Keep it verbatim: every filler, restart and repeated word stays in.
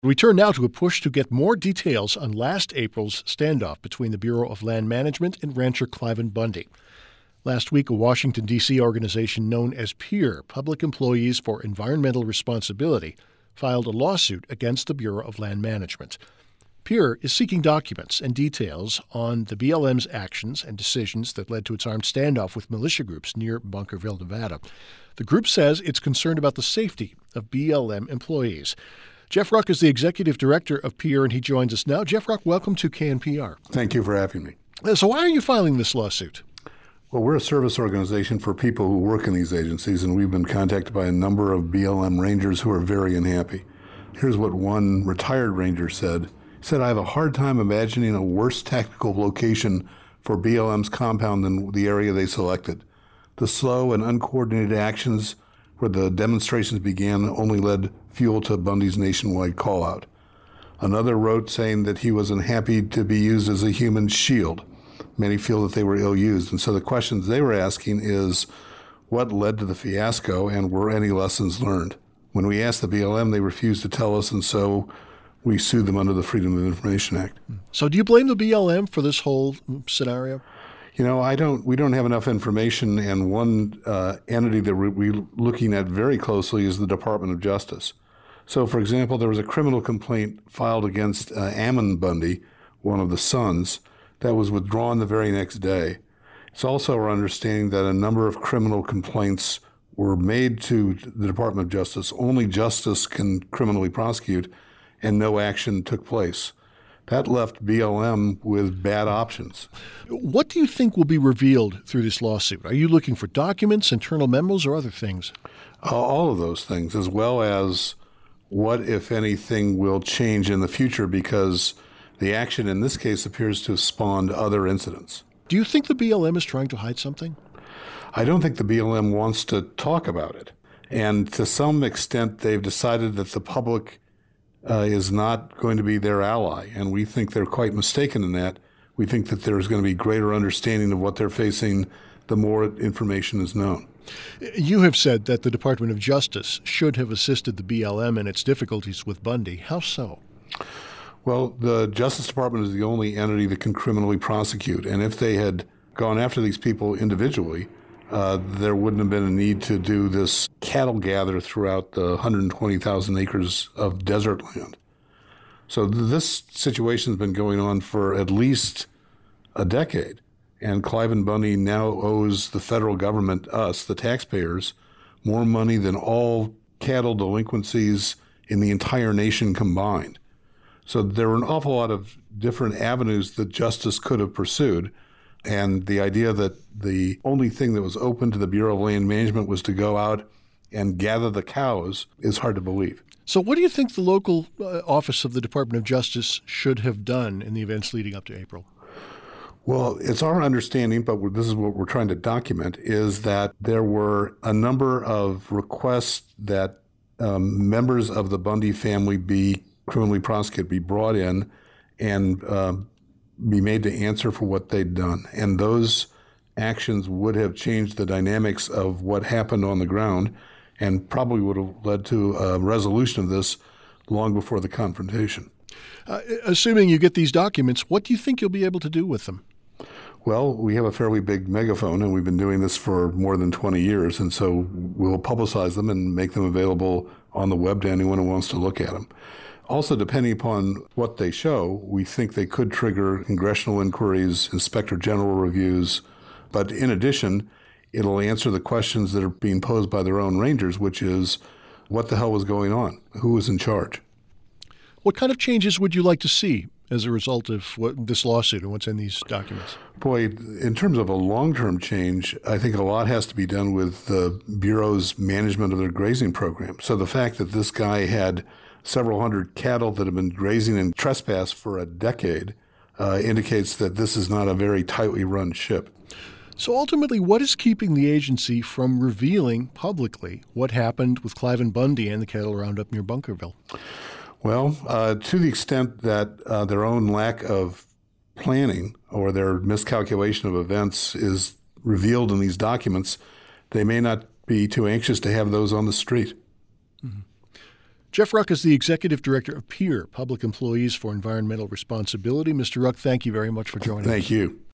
We turn now to a push to get more details on last April's standoff between the Bureau of Land Management and rancher Cliven Bundy. Last week, a Washington, D C organization known as PEER, Public Employees for Environmental Responsibility, filed a lawsuit against the Bureau of Land Management. PEER is seeking documents and details on the B L M's actions and decisions that led to its armed standoff with militia groups near Bunkerville, Nevada. The group says it's concerned about the safety of B L M employees. Jeff Ruck is the executive director of PEER, and he joins us now. Jeff Ruck, welcome to K N P R. Thank you for having me. So why are you filing this lawsuit? Well, we're a service organization for people who work in these agencies, and we've been contacted by a number of B L M rangers who are very unhappy. Here's what one retired ranger said. He said, "I have a hard time imagining a worse tactical location for B L M's compound than the area they selected. The slow and uncoordinated actions where the demonstrations began only led fuel to Bundy's nationwide call-out." Another wrote saying that he was unhappy to be used as a human shield. Many feel that they were ill-used. And so the questions they were asking is, what led to the fiasco, and were any lessons learned? When we asked the B L M, they refused to tell us, and so we sued them under the Freedom of Information Act. So do you blame the B L M for this whole scenario? You know, I don't. We don't have enough information, and one uh, entity that we're we looking at very closely is the Department of Justice. So, for example, there was a criminal complaint filed against uh, Ammon Bundy, one of the sons, that was withdrawn the very next day. It's also our understanding that a number of criminal complaints were made to the Department of Justice. Only justice can criminally prosecute, and no action took place. That left B L M with bad options. What do you think will be revealed through this lawsuit? Are you looking for documents, internal memos, or other things? Uh, all of those things, as well as what, if anything, will change in the future, because the action in this case appears to have spawned other incidents. Do you think the B L M is trying to hide something? I don't think the B L M wants to talk about it. And to some extent, they've decided that the public Uh, is not going to be their ally, and we think they're quite mistaken in that. We think that there's going to be greater understanding of what they're facing the more information is known. You have said that the Department of Justice should have assisted the B L M in its difficulties with Bundy. How so? Well, the Justice Department is the only entity that can criminally prosecute, and if they had gone after these people individually, Uh, there wouldn't have been a need to do this cattle gather throughout the one hundred twenty thousand acres of desert land. So th- this situation has been going on for at least a decade, and Cliven Bundy now owes the federal government, us, the taxpayers, more money than all cattle delinquencies in the entire nation combined. So there were an awful lot of different avenues that justice could have pursued. And the idea that the only thing that was open to the Bureau of Land Management was to go out and gather the cows is hard to believe. So what do you think the local uh, office of the Department of Justice should have done in the events leading up to April? Well, it's our understanding, but this is what we're trying to document, is that there were a number of requests that um, members of the Bundy family be criminally prosecuted, be brought in, and um, be made to answer for what they'd done. And those actions would have changed the dynamics of what happened on the ground and probably would have led to a resolution of this long before the confrontation. Uh, assuming you get these documents, what do you think you'll be able to do with them? Well, we have a fairly big megaphone, and we've been doing this for more than twenty years, and so we'll publicize them and make them available on the web to anyone who wants to look at them. Also, depending upon what they show, we think they could trigger congressional inquiries, inspector general reviews. But in addition, it'll answer the questions that are being posed by their own rangers, which is, what the hell was going on? Who was in charge? What kind of changes would you like to see as a result of what, this lawsuit and what's in these documents? Boy, in terms of a long-term change, I think a lot has to be done with the Bureau's management of their grazing program. So the fact that this guy had several hundred cattle that have been grazing and trespass for a decade uh, indicates that this is not a very tightly run ship. So ultimately, what is keeping the agency from revealing publicly what happened with Cliven Bundy and the cattle roundup near Bunkerville? Well, uh, to the extent that uh, their own lack of planning or their miscalculation of events is revealed in these documents, they may not be too anxious to have those on the street. Mm-hmm. Jeff Ruck is the Executive Director of PEER, Public Employees for Environmental Responsibility. Mister Ruck, thank you very much for joining us. Thank you.